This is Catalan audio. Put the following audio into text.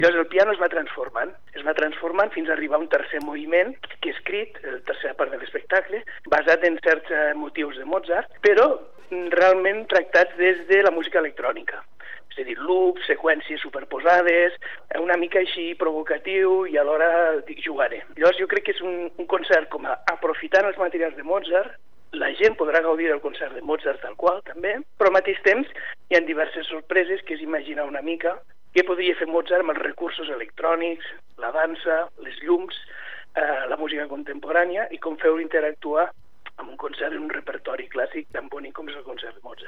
Llavors el piano es va transformant fins a arribar a un tercer moviment que he escrit, la tercera part de l'espectacle, basat en certs motius de Mozart, però realment tractats des de la música electrònica. És a dir, loops, seqüències superposades, una mica així provocatiu i alhora jugaré. Llavors jo crec que és un concert com aprofitant els materials de Mozart, la gent podrà gaudir del concert de Mozart tal qual també, però al mateix temps hi ha diverses sorpreses que és imaginar una mica què podria fer Mozart amb els recursos electrònics, la dansa, les llums, la música contemporània i com fer-ho interactuar amb un concert en un repertori clàssic tan bonic com és el concert de Mozart.